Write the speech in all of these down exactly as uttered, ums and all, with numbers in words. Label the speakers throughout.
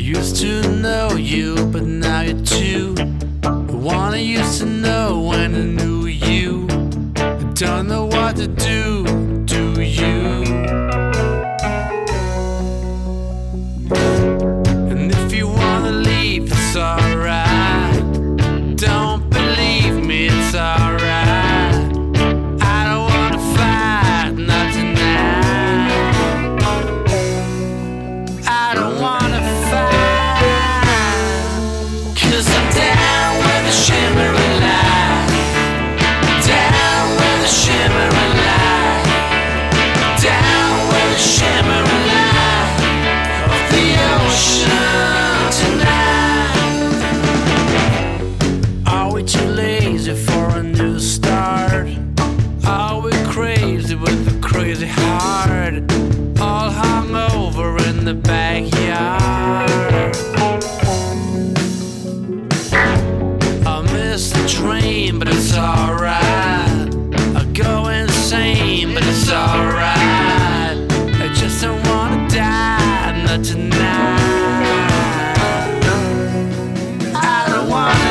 Speaker 1: Used to know you, but now you're two. The one I used to know when I knew you. I don't know what to do, do you? And if you wanna leave, it's alright. Don't believe me, it's alright. I don't wanna fight, not tonight. I don't wanna fight, 'cause I'm down with the shimmering light. Down with the shimmering light. Down with the shimmering light of the ocean tonight. Are we too lazy for a new start? Are we crazy with a crazy heart? All hung over in the backyard. I miss the train, but it's alright. I go insane, but it's alright. I just don't wanna die, not tonight. I don't wanna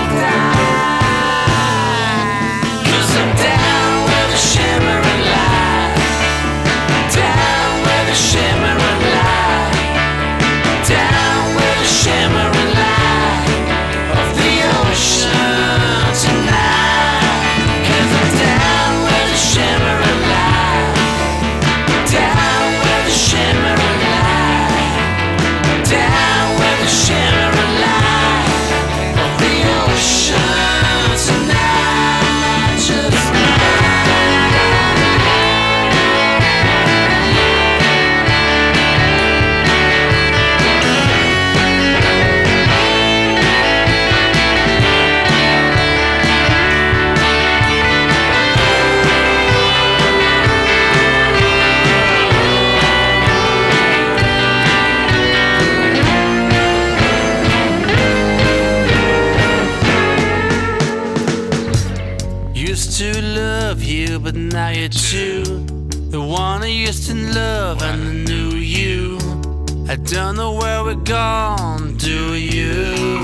Speaker 1: die, 'cause I'm down with the shimmering light. Down with the shimmering light. Down with the shimmering light of the ocean tonight. 'Cause I'm down with the shimmering light. Down with the shimmering light. Down with the shimmering light of the ocean tonight. Just used to love you, but now you're two. The one I used to love and I knew you. I don't know where we're gone, do you?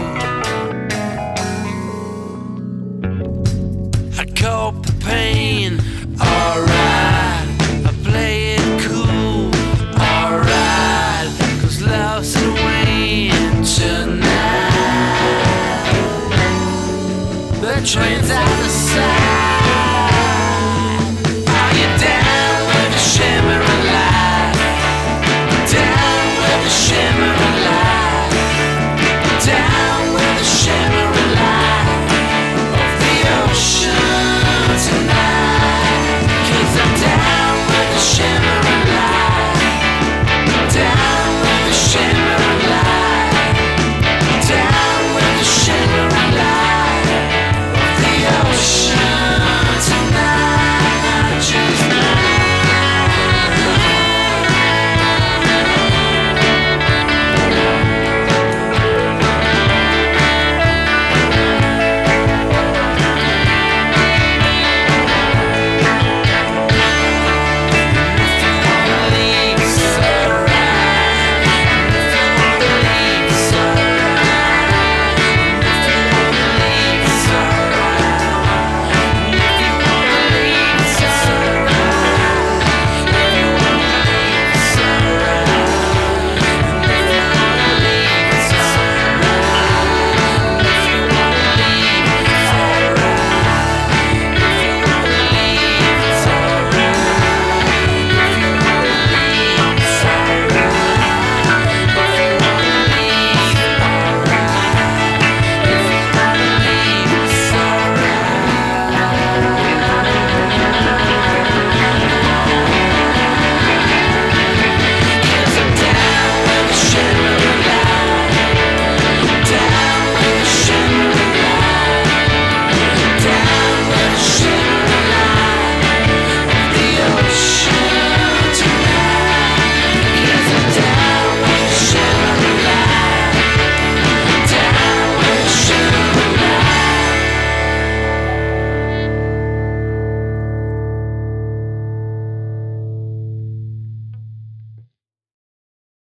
Speaker 1: I cope the pain, alright. I play it cool, alright. 'Cause love's the wane tonight. The train's out of sight.